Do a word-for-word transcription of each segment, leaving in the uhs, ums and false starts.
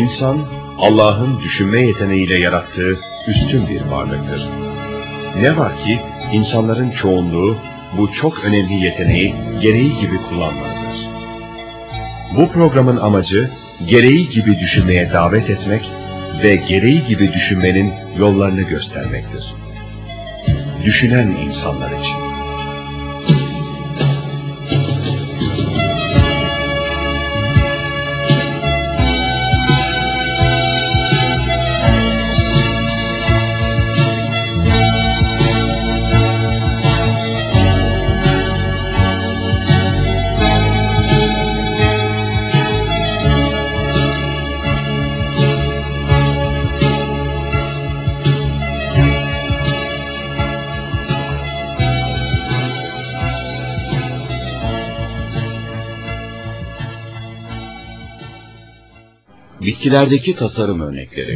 İnsan, Allah'ın düşünme yeteneğiyle yarattığı üstün bir varlıktır. Ne var ki, insanların çoğunluğu bu çok önemli yeteneği gereği gibi kullanmazlar. Bu programın amacı, gereği gibi düşünmeye davet etmek ve gereği gibi düşünmenin yollarını göstermektir. Düşünen insanlar için. Bitkilerdeki tasarım örnekleri.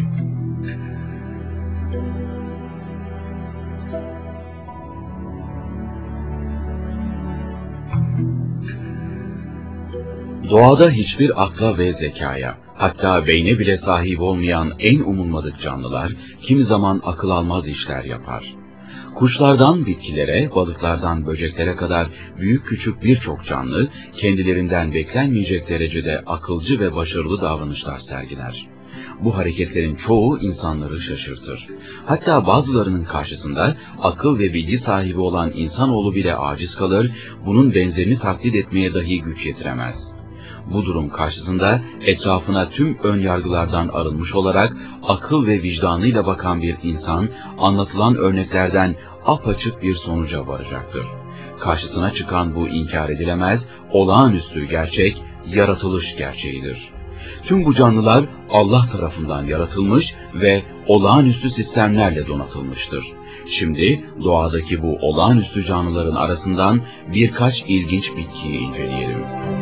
Doğada hiçbir akla ve zekaya, hatta beyne bile sahip olmayan en umulmadık canlılar, kimi zaman akıl almaz işler yapar. Kuşlardan bitkilere, balıklardan böceklere kadar büyük küçük birçok canlı, kendilerinden beklenmeyecek derecede akılcı ve başarılı davranışlar sergiler. Bu hareketlerin çoğu insanları şaşırtır. Hatta bazılarının karşısında akıl ve bilgi sahibi olan insanoğlu bile aciz kalır, bunun benzerini taklit etmeye dahi güç yetiremez. Bu durum karşısında etrafına tüm önyargılardan arınmış olarak akıl ve vicdanıyla bakan bir insan, anlatılan örneklerden apaçık bir sonuca varacaktır. Karşısına çıkan bu inkar edilemez, olağanüstü gerçek, yaratılış gerçeğidir. Tüm bu canlılar Allah tarafından yaratılmış ve olağanüstü sistemlerle donatılmıştır. Şimdi doğadaki bu olağanüstü canlıların arasından birkaç ilginç bitkiyi inceleyelim.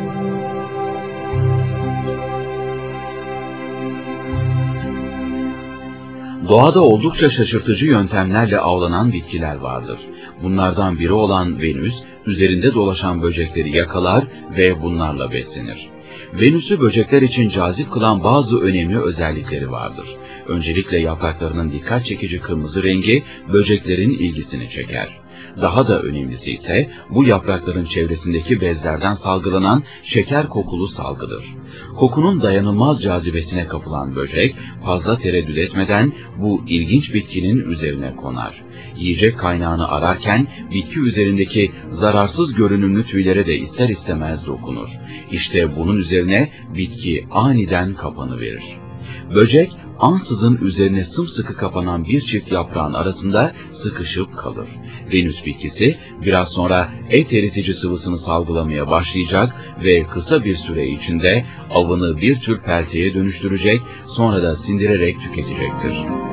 Doğada oldukça şaşırtıcı yöntemlerle avlanan bitkiler vardır. Bunlardan biri olan Venüs, üzerinde dolaşan böcekleri yakalar ve bunlarla beslenir. Venüs'ü böcekler için cazip kılan bazı önemli özellikleri vardır. Öncelikle yapraklarının dikkat çekici kırmızı rengi böceklerin ilgisini çeker. Daha da önemlisi ise bu yaprakların çevresindeki bezlerden salgılanan şeker kokulu salgıdır. Kokunun dayanılmaz cazibesine kapılan böcek fazla tereddüt etmeden bu ilginç bitkinin üzerine konar. Yiyecek kaynağını ararken bitki üzerindeki zararsız görünümlü tüylere de ister istemez dokunur. İşte bunun üzerine bitki aniden kapanıverir. Böcek ansızın üzerine sımsıkı kapanan bir çift yaprağın arasında sıkışıp kalır. Venüs bitkisi biraz sonra et eritici sıvısını salgılamaya başlayacak ve kısa bir süre içinde avını bir tür pelteye dönüştürecek, sonra da sindirerek tüketecektir.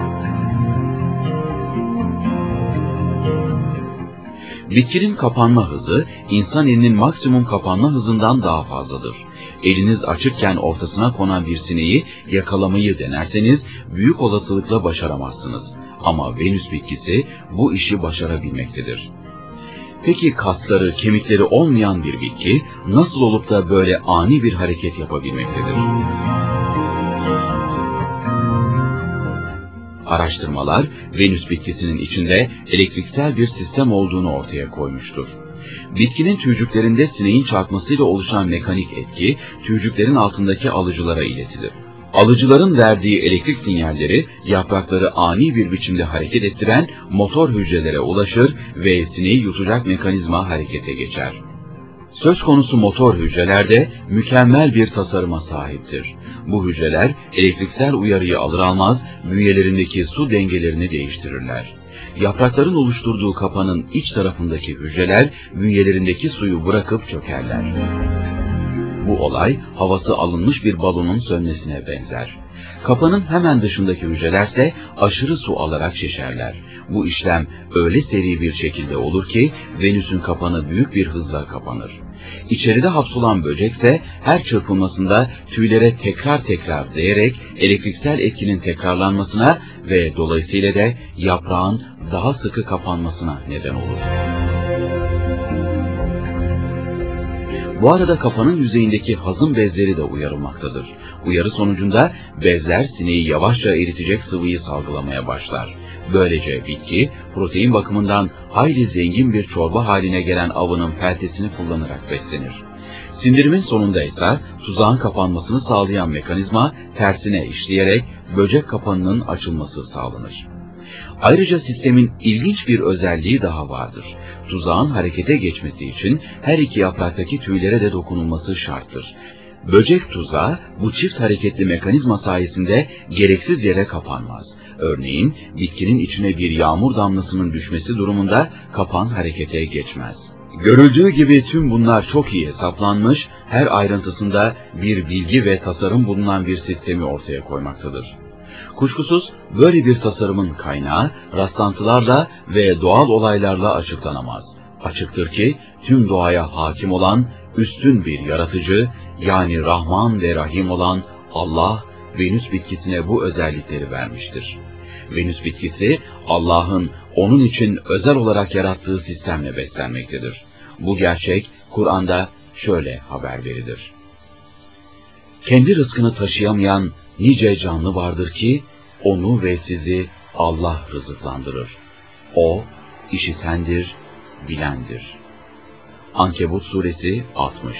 Bitkinin kapanma hızı, insan elinin maksimum kapanma hızından daha fazladır. Eliniz açıkken ortasına konan bir sineği yakalamayı denerseniz büyük olasılıkla başaramazsınız. Ama Venüs bitkisi bu işi başarabilmektedir. Peki kasları, kemikleri olmayan bir bitki nasıl olup da böyle ani bir hareket yapabilmektedir? Araştırmalar, Venüs bitkisinin içinde elektriksel bir sistem olduğunu ortaya koymuştur. Bitkinin tüycüklerinde sineğin çarpmasıyla oluşan mekanik etki, tüycüklerin altındaki alıcılara iletilir. Alıcıların verdiği elektrik sinyalleri, yaprakları ani bir biçimde hareket ettiren motor hücrelere ulaşır ve sineği yutacak mekanizma harekete geçer. Söz konusu motor hücreler de mükemmel bir tasarıma sahiptir. Bu hücreler elektriksel uyarıyı alır almaz bünyelerindeki su dengelerini değiştirirler. Yaprakların oluşturduğu kapanın iç tarafındaki hücreler bünyelerindeki suyu bırakıp çökerler. Bu olay havası alınmış bir balonun sönmesine benzer. Kapanın hemen dışındaki hücrelerse aşırı su alarak şişerler. Bu işlem öyle seri bir şekilde olur ki Venüs'ün kapanı büyük bir hızla kapanır. İçeride hapsolan böcekse her çırpılmasında tüylere tekrar tekrar değerek elektriksel etkinin tekrarlanmasına ve dolayısıyla da yaprağın daha sıkı kapanmasına neden olur. Bu arada kapanın yüzeyindeki hazım bezleri de uyarılmaktadır. Uyarı sonucunda bezler sineği yavaşça eritecek sıvıyı salgılamaya başlar. Böylece bitki, protein bakımından hayli zengin bir çorba haline gelen avının peltesini kullanarak beslenir. Sindirimin sonunda ise tuzağın kapanmasını sağlayan mekanizma tersine işleyerek böcek kapanının açılması sağlanır. Ayrıca sistemin ilginç bir özelliği daha vardır. Tuzağın harekete geçmesi için her iki yapraktaki tüylere de dokunulması şarttır. Böcek tuzağı bu çift hareketli mekanizma sayesinde gereksiz yere kapanmaz. Örneğin bitkinin içine bir yağmur damlasının düşmesi durumunda kapan harekete geçmez. Görüldüğü gibi tüm bunlar çok iyi hesaplanmış, her ayrıntısında bir bilgi ve tasarım bulunan bir sistemi ortaya koymaktadır. Kuşkusuz böyle bir tasarımın kaynağı rastlantılarla ve doğal olaylarla açıklanamaz. Açıktır ki tüm doğaya hakim olan üstün bir yaratıcı, yani Rahman ve Rahim olan Allah, Venüs bitkisine bu özellikleri vermiştir. Venüs bitkisi Allah'ın onun için özel olarak yarattığı sistemle beslenmektedir. Bu gerçek Kur'an'da şöyle haber verilir. Kendi rızkını taşıyamayan nice canlı vardır ki onu ve sizi Allah rızıklandırır. O işitendir, bilendir. Ankebut suresi altmış.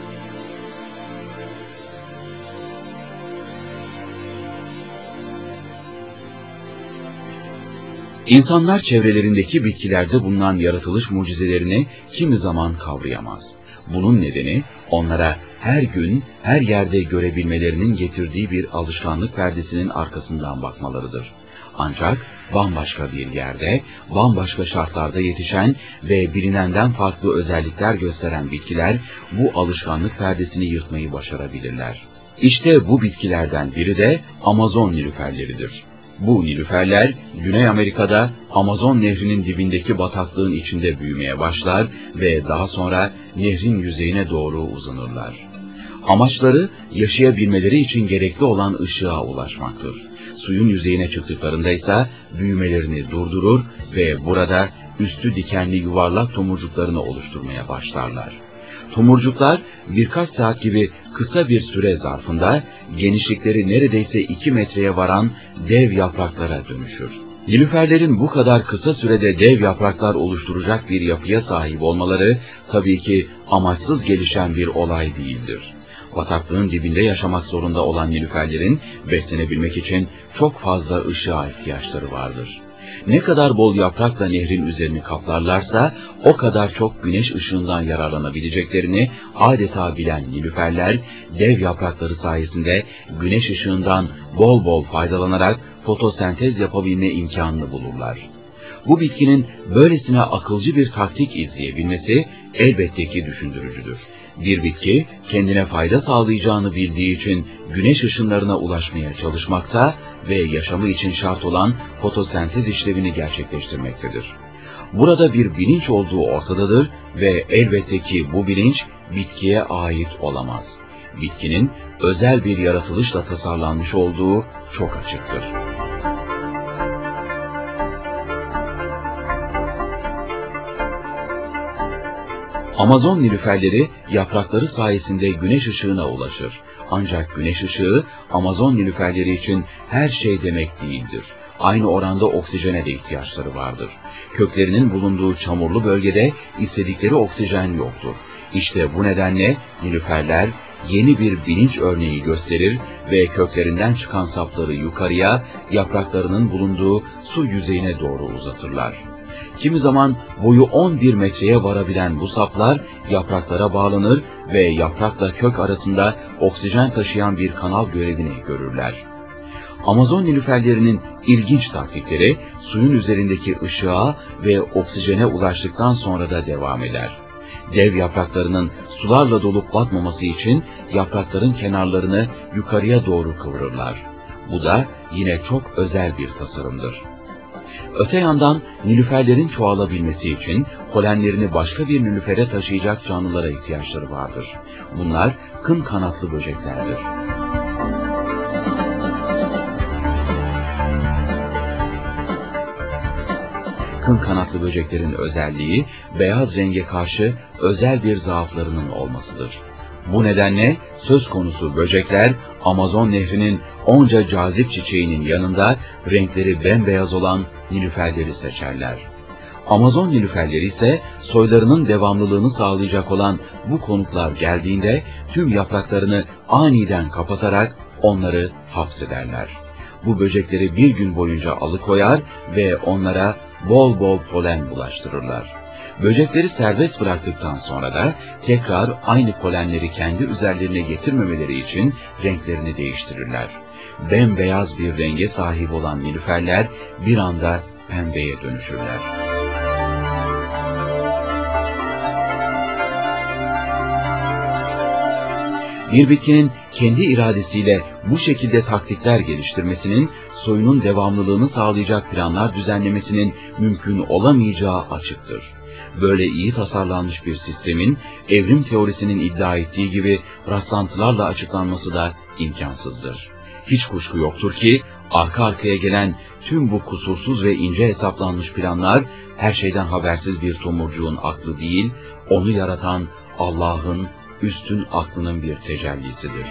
İnsanlar çevrelerindeki bitkilerde bulunan yaratılış mucizelerini kimi zaman kavrayamaz. Bunun nedeni onlara her gün, her yerde görebilmelerinin getirdiği bir alışkanlık perdesinin arkasından bakmalarıdır. Ancak bambaşka bir yerde, bambaşka şartlarda yetişen ve bilinenden farklı özellikler gösteren bitkiler bu alışkanlık perdesini yırtmayı başarabilirler. İşte bu bitkilerden biri de Amazon nilüferleridir. Bu nilüferler Güney Amerika'da Amazon Nehri'nin dibindeki bataklığın içinde büyümeye başlar ve daha sonra nehrin yüzeyine doğru uzanırlar. Amaçları yaşayabilmeleri için gerekli olan ışığa ulaşmaktır. Suyun yüzeyine çıktıklarında ise büyümelerini durdurur ve burada üstü dikenli yuvarlak tomurcuklarını oluşturmaya başlarlar. Tomurcuklar birkaç saat gibi kısa bir süre zarfında genişlikleri neredeyse iki metreye varan dev yapraklara dönüşür. Nilüferlerin bu kadar kısa sürede dev yapraklar oluşturacak bir yapıya sahip olmaları tabii ki amaçsız gelişen bir olay değildir. Bataklığın dibinde yaşamak zorunda olan nilüferlerin beslenebilmek için çok fazla ışığa ihtiyaçları vardır. Ne kadar bol yaprakla nehrin üzerini kaplarlarsa o kadar çok güneş ışığından yararlanabileceklerini adeta bilen nilüferler dev yaprakları sayesinde güneş ışığından bol bol faydalanarak fotosentez yapabilme imkanını bulurlar. Bu bitkinin böylesine akılcı bir taktik izleyebilmesi elbette ki düşündürücüdür. Bir bitki kendine fayda sağlayacağını bildiği için güneş ışınlarına ulaşmaya çalışmakta ve yaşamı için şart olan fotosentez işlevini gerçekleştirmektedir. Burada bir bilinç olduğu ortadadır ve elbette ki bu bilinç bitkiye ait olamaz. Bitkinin özel bir yaratılışla tasarlanmış olduğu çok açıktır. Amazon nilüferleri yaprakları sayesinde güneş ışığına ulaşır. Ancak güneş ışığı Amazon nilüferleri için her şey demek değildir. Aynı oranda oksijene de ihtiyaçları vardır. Köklerinin bulunduğu çamurlu bölgede istedikleri oksijen yoktur. İşte bu nedenle nilüferler yeni bir bilinç örneği gösterir ve köklerinden çıkan sapları yukarıya, yapraklarının bulunduğu su yüzeyine doğru uzatırlar. Kimi zaman boyu on bir metreye varabilen bu saplar yapraklara bağlanır ve yaprakla kök arasında oksijen taşıyan bir kanal görevini görürler. Amazon nilüferlerinin ilginç taktikleri suyun üzerindeki ışığa ve oksijene ulaştıktan sonra da devam eder. Dev yapraklarının sularla dolup batmaması için yaprakların kenarlarını yukarıya doğru kıvırırlar. Bu da yine çok özel bir tasarımdır. Öte yandan nilüferlerin çoğalabilmesi için polenlerini başka bir nilüfere taşıyacak canlılara ihtiyaçları vardır. Bunlar kın kanatlı böceklerdir. yakın kanatlı böceklerin özelliği, beyaz renge karşı özel bir zaaflarının olmasıdır. Bu nedenle söz konusu böcekler, Amazon Nehri'nin onca cazip çiçeğinin yanında renkleri bembeyaz olan nilüferleri seçerler. Amazon nilüferleri ise soylarının devamlılığını sağlayacak olan bu konuklar geldiğinde tüm yapraklarını aniden kapatarak onları hapsederler. Bu böcekleri bir gün boyunca alıkoyar ve onlara bol bol polen bulaştırırlar. Böcekleri serbest bıraktıktan sonra da tekrar aynı polenleri kendi üzerlerine getirmemeleri için renklerini değiştirirler. Bembeyaz bir renge sahip olan nilüferler bir anda pembeye dönüşürler. Bir bitkinin kendi iradesiyle bu şekilde taktikler geliştirmesinin, soyunun devamlılığını sağlayacak planlar düzenlemesinin mümkün olamayacağı açıktır. Böyle iyi tasarlanmış bir sistemin, evrim teorisinin iddia ettiği gibi rastlantılarla açıklanması da imkansızdır. Hiç kuşku yoktur ki, arka arkaya gelen tüm bu kusursuz ve ince hesaplanmış planlar, her şeyden habersiz bir tomurcuğun aklı değil, onu yaratan Allah'ın üstün aklının bir tecellisidir.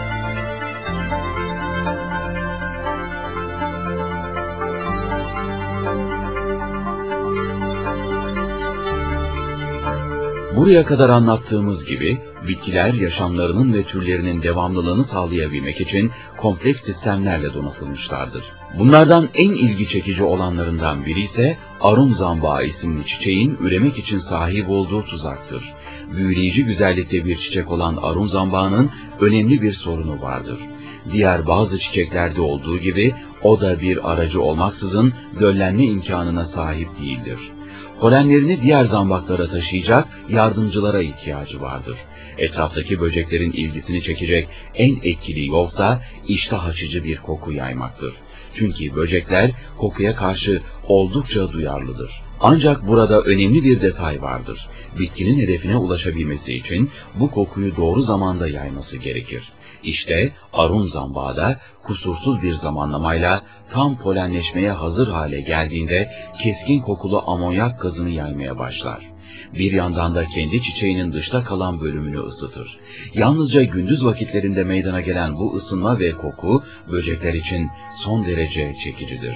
Buraya kadar anlattığımız gibi, bitkiler yaşamlarının ve türlerinin devamlılığını sağlayabilmek için kompleks sistemlerle donatılmışlardır. Bunlardan en ilgi çekici olanlarından biri ise Arun Zambağı isimli çiçeğin üremek için sahip olduğu tuzaktır. Büyüleyici güzellikte bir çiçek olan Arun Zambağı'nın önemli bir sorunu vardır. Diğer bazı çiçeklerde olduğu gibi o da bir aracı olmaksızın döllenme imkanına sahip değildir. Polenlerini diğer zambaklara taşıyacak yardımcılara ihtiyacı vardır. Etraftaki böceklerin ilgisini çekecek en etkili yolsa iştah açıcı bir koku yaymaktır. Çünkü böcekler kokuya karşı oldukça duyarlıdır. Ancak burada önemli bir detay vardır. Bitkinin hedefine ulaşabilmesi için bu kokuyu doğru zamanda yayması gerekir. İşte Arun Zambağı da kusursuz bir zamanlamayla tam polenleşmeye hazır hale geldiğinde keskin kokulu amonyak gazını yaymaya başlar. Bir yandan da kendi çiçeğinin dışta kalan bölümünü ısıtır. Yalnızca gündüz vakitlerinde meydana gelen bu ısınma ve koku böcekler için son derece çekicidir.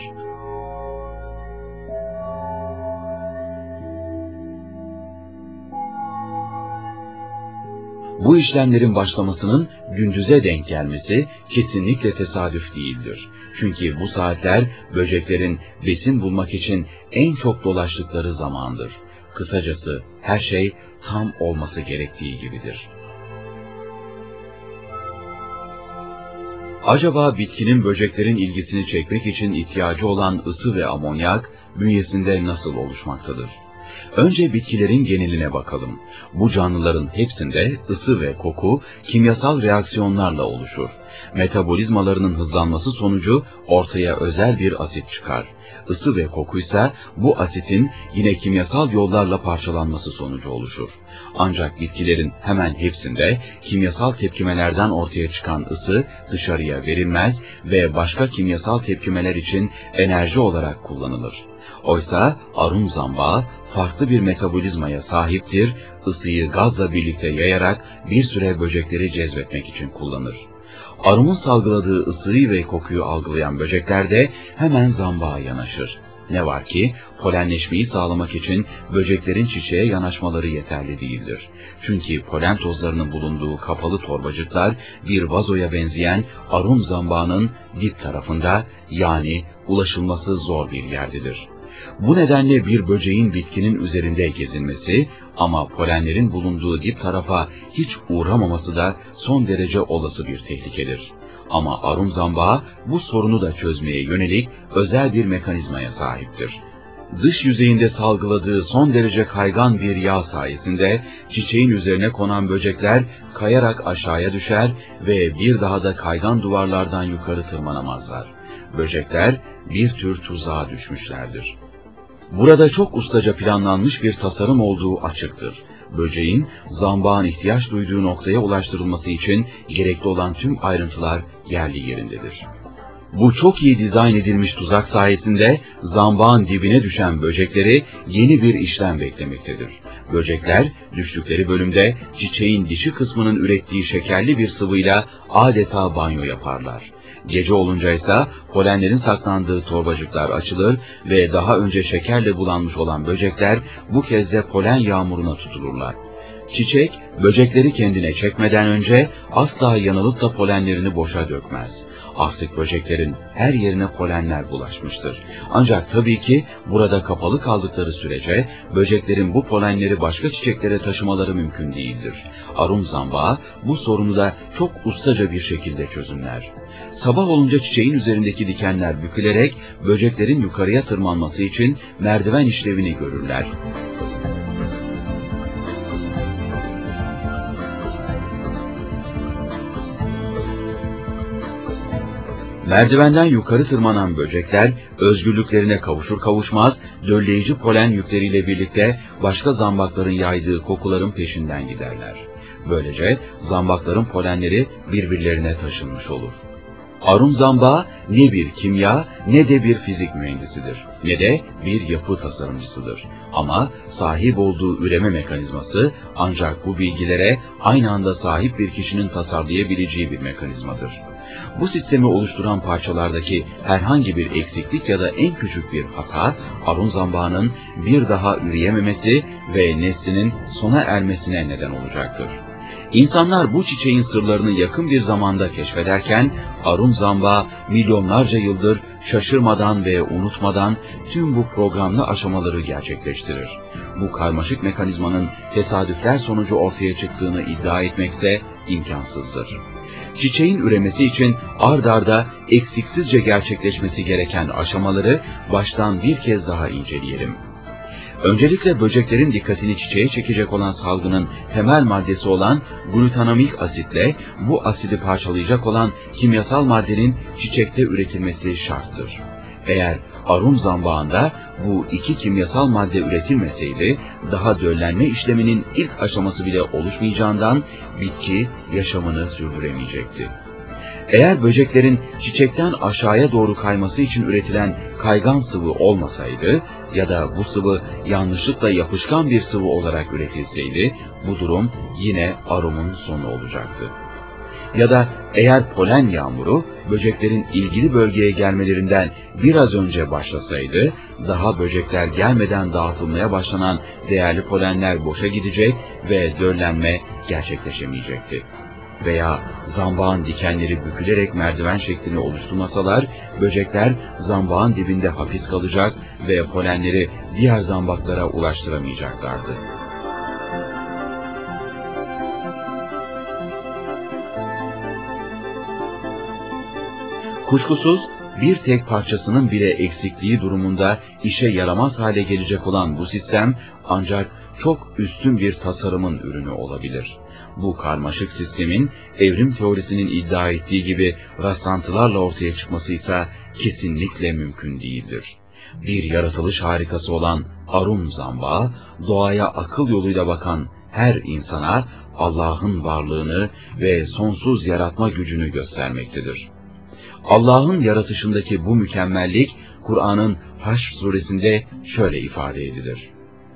Bu işlemlerin başlamasının gündüze denk gelmesi kesinlikle tesadüf değildir. Çünkü bu saatler böceklerin besin bulmak için en çok dolaştıkları zamandır. Kısacası her şey tam olması gerektiği gibidir. Acaba bitkinin böceklerin ilgisini çekmek için ihtiyacı olan ısı ve amonyak bünyesinde nasıl oluşmaktadır? Önce bitkilerin geneline bakalım. Bu canlıların hepsinde ısı ve koku kimyasal reaksiyonlarla oluşur. Metabolizmalarının hızlanması sonucu ortaya özel bir asit çıkar. Isı ve kokuysa bu asitin yine kimyasal yollarla parçalanması sonucu oluşur. Ancak bitkilerin hemen hepsinde kimyasal tepkimelerden ortaya çıkan ısı dışarıya verilmez ve başka kimyasal tepkimeler için enerji olarak kullanılır. Oysa Arun Zambağı farklı bir metabolizmaya sahiptir, ısıyı gazla birlikte yayarak bir süre böcekleri cezbetmek için kullanır. Arunun salgıladığı ısıyı ve kokuyu algılayan böcekler de hemen zambağa yanaşır. Ne var ki polenleşmeyi sağlamak için böceklerin çiçeğe yanaşmaları yeterli değildir. Çünkü polen tozlarının bulunduğu kapalı torbacıklar bir vazoya benzeyen Arun Zambağı'nın dip tarafında, yani ulaşılması zor bir yerdedir. Bu nedenle bir böceğin bitkinin üzerinde gezinmesi ama polenlerin bulunduğu dip tarafa hiç uğramaması da son derece olası bir tehlikedir. Ama Arun Zambağı bu sorunu da çözmeye yönelik özel bir mekanizmaya sahiptir. Dış yüzeyinde salgıladığı son derece kaygan bir yağ sayesinde çiçeğin üzerine konan böcekler kayarak aşağıya düşer ve bir daha da kaygan duvarlardan yukarı tırmanamazlar. Böcekler bir tür tuzağa düşmüşlerdir. Burada çok ustaca planlanmış bir tasarım olduğu açıktır. Böceğin, zambağın ihtiyaç duyduğu noktaya ulaştırılması için gerekli olan tüm ayrıntılar yerli yerindedir. Bu çok iyi dizayn edilmiş tuzak sayesinde zambağın dibine düşen böcekleri yeni bir işlem beklemektedir. Böcekler düştükleri bölümde çiçeğin dişi kısmının ürettiği şekerli bir sıvıyla adeta banyo yaparlar. Gece olunca ise polenlerin saklandığı torbacıklar açılır ve daha önce şekerle bulanmış olan böcekler bu kez de polen yağmuruna tutulurlar. Çiçek, böcekleri kendine çekmeden önce asla yanılıp da polenlerini boşa dökmez. Artık böceklerin her yerine polenler bulaşmıştır. Ancak tabii ki burada kapalı kaldıkları sürece böceklerin bu polenleri başka çiçeklere taşımaları mümkün değildir. Arum zambağı bu sorunu da çok ustaca bir şekilde çözümler. Sabah olunca çiçeğin üzerindeki dikenler bükülerek böceklerin yukarıya tırmanması için merdiven işlevini görürler. Merdivenden yukarı tırmanan böcekler özgürlüklerine kavuşur kavuşmaz dölleyici polen yükleriyle birlikte başka zambakların yaydığı kokuların peşinden giderler. Böylece zambakların polenleri birbirlerine taşınmış olur. Arum zambağı ne bir kimya ne de bir fizik mühendisidir, ne de bir yapı tasarımcısıdır. Ama sahip olduğu üreme mekanizması ancak bu bilgilere aynı anda sahip bir kişinin tasarlayabileceği bir mekanizmadır. Bu sistemi oluşturan parçalardaki herhangi bir eksiklik ya da en küçük bir hata, arum zambağının bir daha üreyememesi ve neslinin sona ermesine neden olacaktır. İnsanlar bu çiçeğin sırlarını yakın bir zamanda keşfederken, arum zambağı milyonlarca yıldır şaşırmadan ve unutmadan tüm bu programlı aşamaları gerçekleştirir. Bu karmaşık mekanizmanın tesadüfler sonucu ortaya çıktığını iddia etmekse imkansızdır. Çiçeğin üremesi için ard arda eksiksizce gerçekleşmesi gereken aşamaları baştan bir kez daha inceleyelim. Öncelikle böceklerin dikkatini çiçeğe çekecek olan salgının temel maddesi olan glutamik asitle bu asidi parçalayacak olan kimyasal maddenin çiçekte üretilmesi şarttır. Eğer arum zambağında bu iki kimyasal madde üretilmeseydi, daha döllenme işleminin ilk aşaması bile oluşmayacağından bitki yaşamını sürdüremeyecekti. Eğer böceklerin çiçekten aşağıya doğru kayması için üretilen kaygan sıvı olmasaydı ya da bu sıvı yanlışlıkla yapışkan bir sıvı olarak üretilseydi, bu durum yine arumun sonu olacaktı. Ya da eğer polen yağmuru böceklerin ilgili bölgeye gelmelerinden biraz önce başlasaydı, daha böcekler gelmeden dağıtılmaya başlanan değerli polenler boşa gidecek ve döllenme gerçekleşemeyecekti. Veya zambağın dikenleri bükülerek merdiven şeklini oluşturmasalar, böcekler zambağın dibinde hapis kalacak ve polenleri diğer zambaklara ulaştıramayacaklardı. Kuşkusuz bir tek parçasının bile eksikliği durumunda işe yaramaz hale gelecek olan bu sistem ancak çok üstün bir tasarımın ürünü olabilir. Bu karmaşık sistemin evrim teorisinin iddia ettiği gibi rastlantılarla ortaya çıkması ise kesinlikle mümkün değildir. Bir yaratılış harikası olan arum zambağı, doğaya akıl yoluyla bakan her insana Allah'ın varlığını ve sonsuz yaratma gücünü göstermektedir. Allah'ın yaratışındaki bu mükemmellik, Kur'an'ın Haşr suresinde şöyle ifade edilir.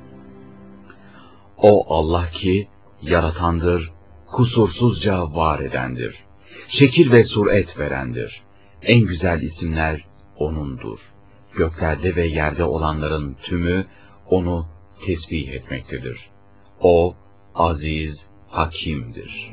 O Allah ki, yaratandır, kusursuzca var edendir. Şekil ve suret verendir. En güzel isimler O'nundur. Göklerde ve yerde olanların tümü O'nu tesbih etmektedir. O, aziz, hakimdir.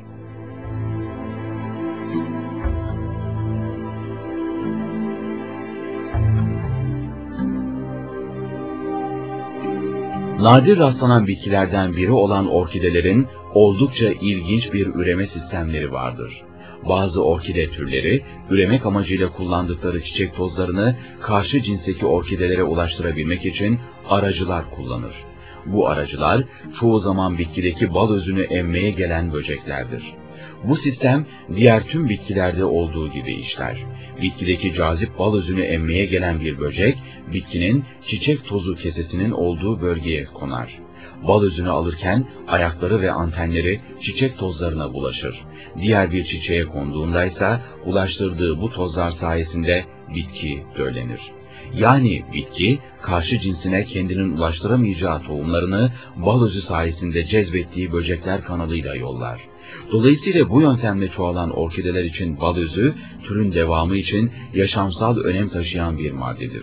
Nadir rastlanan bitkilerden biri olan orkidelerin oldukça ilginç bir üreme sistemleri vardır. Bazı orkide türleri üremek amacıyla kullandıkları çiçek tozlarını karşı cinsteki orkidelere ulaştırabilmek için aracılar kullanır. Bu aracılar çoğu zaman bitkideki bal özünü emmeye gelen böceklerdir. Bu sistem diğer tüm bitkilerde olduğu gibi işler. Bitkideki cazip bal özünü emmeye gelen bir böcek, bitkinin çiçek tozu kesesinin olduğu bölgeye konar. bal özünü alırken ayakları ve antenleri çiçek tozlarına bulaşır. Diğer bir çiçeğe konduğundaysa ulaştırdığı bu tozlar sayesinde bitki döllenir. Yani bitki, karşı cinsine kendinin ulaştıramayacağı tohumlarını bal özü sayesinde cezbettiği böcekler kanalıyla yollar. Dolayısıyla bu yöntemle çoğalan orkideler için bal özü, türün devamı için yaşamsal önem taşıyan bir maddedir.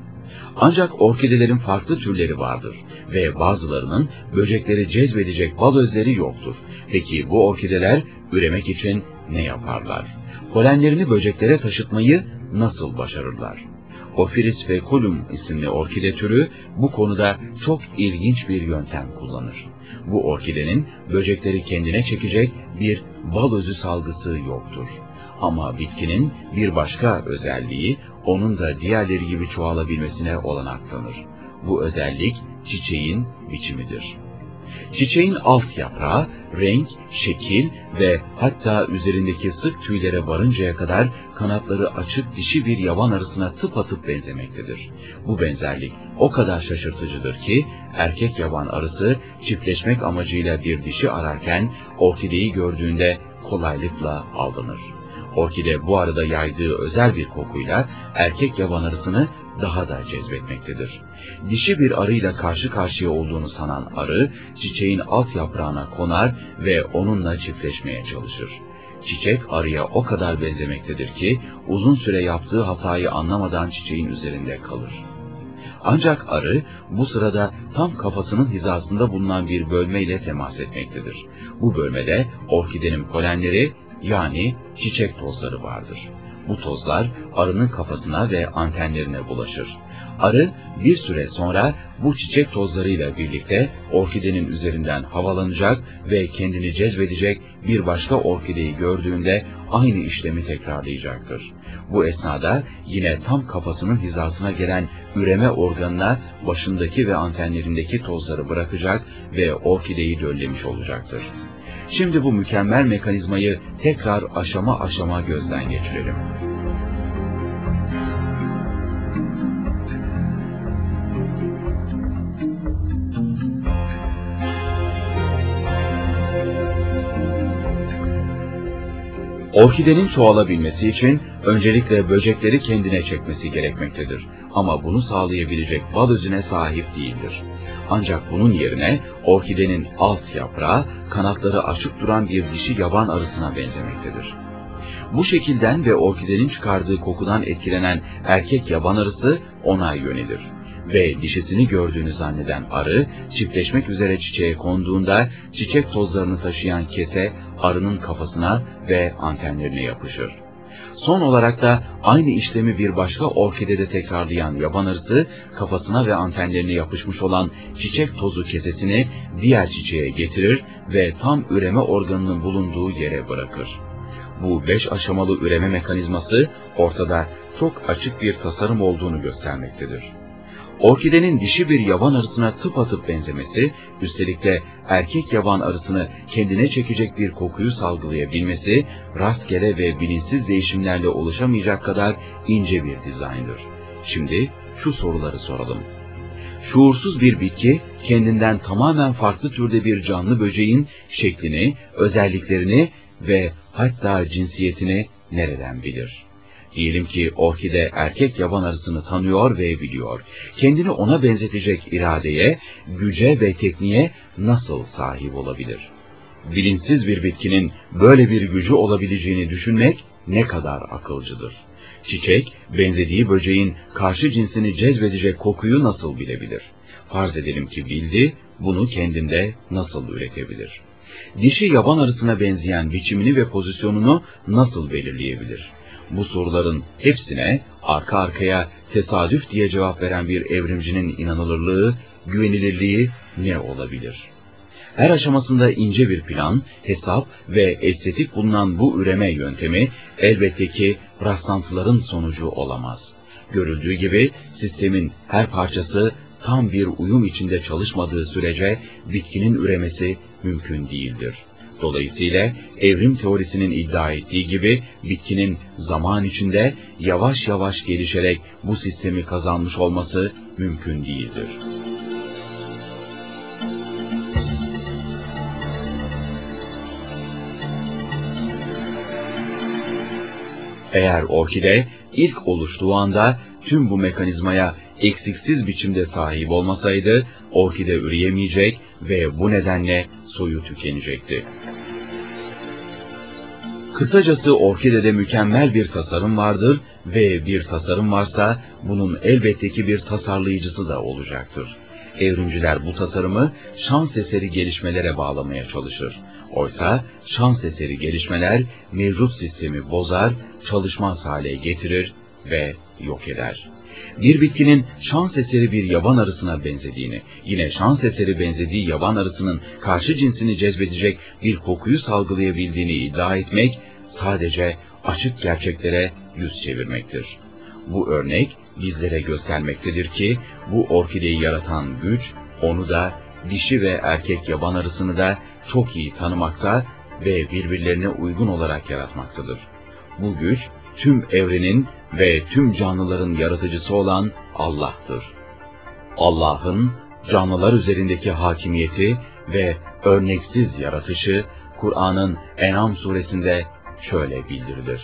Ancak orkidelerin farklı türleri vardır ve bazılarının böcekleri cezbedecek bal özleri yoktur. Peki bu orkideler üremek için ne yaparlar? Polenlerini böceklere taşıtmayı nasıl başarırlar? Ophiris feculum isimli orkide türü bu konuda çok ilginç bir yöntem kullanır. Bu orkidenin böcekleri kendine çekecek bir bal özü salgısı yoktur. Ama bitkinin bir başka özelliği, onun da diğerleri gibi çoğalabilmesine olanak tanır. Bu özellik çiçeğin biçimidir. Çiçeğin alt yaprağı, renk, şekil ve hatta üzerindeki sık tüylere varıncaya kadar kanatları açık dişi bir yaban arısına tıpatıp benzemektedir. Bu benzerlik o kadar şaşırtıcıdır ki, erkek yaban arısı çiftleşmek amacıyla bir dişi ararken orkideyi gördüğünde kolaylıkla aldanır. Orkide bu arada yaydığı özel bir kokuyla erkek yaban arısını daha da cezbetmektedir. Dişi bir arıyla karşı karşıya olduğunu sanan arı, çiçeğin alt yaprağına konar ve onunla çiftleşmeye çalışır. Çiçek arıya o kadar benzemektedir ki, uzun süre yaptığı hatayı anlamadan çiçeğin üzerinde kalır. Ancak arı, bu sırada tam kafasının hizasında bulunan bir bölmeyle temas etmektedir. Bu bölmede orkidenin polenleri, yani çiçek tozları vardır. Bu tozlar arının kafasına ve antenlerine bulaşır. Arı bir süre sonra bu çiçek tozlarıyla birlikte orkidenin üzerinden havalanacak ve kendini cezbedecek bir başka orkideyi gördüğünde aynı işlemi tekrarlayacaktır. Bu esnada yine tam kafasının hizasına gelen üreme organına başındaki ve antenlerindeki tozları bırakacak ve orkideyi döllemiş olacaktır. Şimdi bu mükemmel mekanizmayı tekrar aşama aşama gözden geçirelim. Orkidenin çoğalabilmesi için öncelikle böcekleri kendine çekmesi gerekmektedir. Ama bunu sağlayabilecek bal özüne sahip değildir. Ancak bunun yerine orkidenin alt yaprağı kanatları açık duran bir dişi yaban arısına benzemektedir. Bu şekilden ve orkidenin çıkardığı kokudan etkilenen erkek yaban arısı ona yönelir. Ve dişisini gördüğünü zanneden arı, çiftleşmek üzere çiçeğe konduğunda çiçek tozlarını taşıyan kese arının kafasına ve antenlerine yapışır. Son olarak da aynı işlemi bir başka orkidede tekrarlayan yaban arısı, kafasına ve antenlerine yapışmış olan çiçek tozu kesesini diğer çiçeğe getirir ve tam üreme organının bulunduğu yere bırakır. Bu beş aşamalı üreme mekanizması ortada çok açık bir tasarım olduğunu göstermektedir. Orkidenin dişi bir yaban arısına tıpatıp benzemesi, üstelik de erkek yaban arısını kendine çekecek bir kokuyu salgılayabilmesi, rastgele ve bilinçsiz değişimlerle oluşamayacak kadar ince bir dizayndır. Şimdi şu soruları soralım. Şuursuz bir bitki, kendinden tamamen farklı türde bir canlı böceğin şeklini, özelliklerini ve hatta cinsiyetini nereden bilir? Diyelim ki orkide erkek yaban arısını tanıyor ve biliyor. Kendini ona benzetecek iradeye, güce ve tekniğe nasıl sahip olabilir? Bilinçsiz bir bitkinin böyle bir gücü olabileceğini düşünmek ne kadar akılcıdır. Çiçek, benzediği böceğin karşı cinsini cezbedecek kokuyu nasıl bilebilir? Farz edelim ki bildi, bunu kendinde nasıl üretebilir? Dişi yaban arısına benzeyen biçimini ve pozisyonunu nasıl belirleyebilir? Bu soruların hepsine arka arkaya tesadüf diye cevap veren bir evrimcinin inanılırlığı, güvenilirliği ne olabilir? Her aşamasında ince bir plan, hesap ve estetik bulunan bu üreme yöntemi elbette ki rastlantıların sonucu olamaz. Görüldüğü gibi sistemin her parçası tam bir uyum içinde çalışmadığı sürece bitkinin üremesi mümkün değildir. Dolayısıyla evrim teorisinin iddia ettiği gibi bitkinin zaman içinde yavaş yavaş gelişerek bu sistemi kazanmış olması mümkün değildir. Eğer orkide ilk oluştuğu anda tüm bu mekanizmaya eksiksiz biçimde sahip olmasaydı, orkide üreyemeyecek ve bu nedenle soyu tükenecekti. Kısacası orkidede mükemmel bir tasarım vardır ve bir tasarım varsa bunun elbette ki bir tasarlayıcısı da olacaktır. Evrimciler bu tasarımı şans eseri gelişmelere bağlamaya çalışır. Oysa şans eseri gelişmeler mevcut sistemi bozar, çalışmaz hale getirir ve yok eder. Bir bitkinin şans eseri bir yaban arısına benzediğini, yine şans eseri benzediği yaban arısının karşı cinsini cezbedecek bir kokuyu salgılayabildiğini iddia etmek, sadece açık gerçeklere yüz çevirmektir. Bu örnek bizlere göstermektedir ki, bu orkideyi yaratan güç, onu da, dişi ve erkek yaban arısını da çok iyi tanımakta ve birbirlerine uygun olarak yaratmaktadır. Bu güç, tüm evrenin ve tüm canlıların yaratıcısı olan Allah'tır. Allah'ın canlılar üzerindeki hakimiyeti ve örneksiz yaratışı, Kur'an'ın En'am suresinde şöyle bildirilir.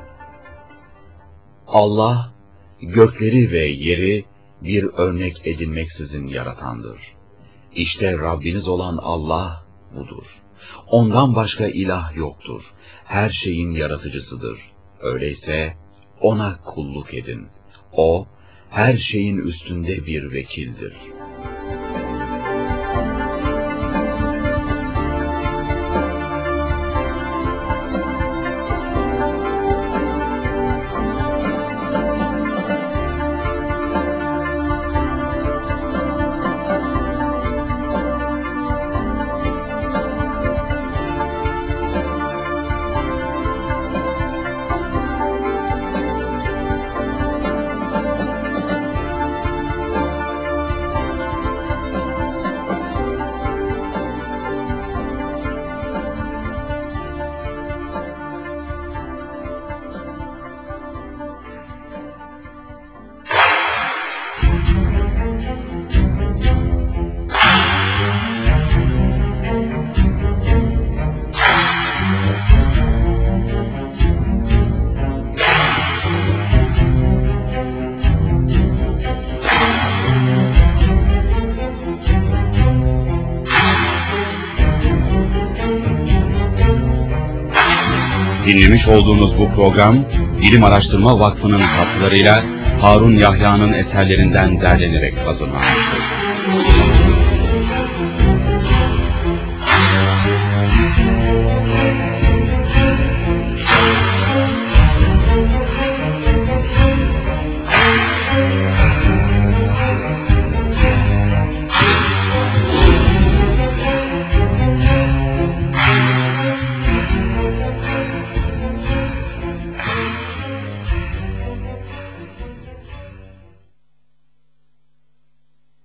Allah, gökleri ve yeri bir örnek edinmeksizin yaratandır. İşte Rabbiniz olan Allah budur. Ondan başka ilah yoktur. Her şeyin yaratıcısıdır. Öyleyse ona kulluk edin. O, her şeyin üstünde bir vekildir. Dinlemiş olduğunuz bu program, Bilim Araştırma Vakfı'nın katkılarıyla Harun Yahya'nın eserlerinden derlenerek hazırlanmıştır.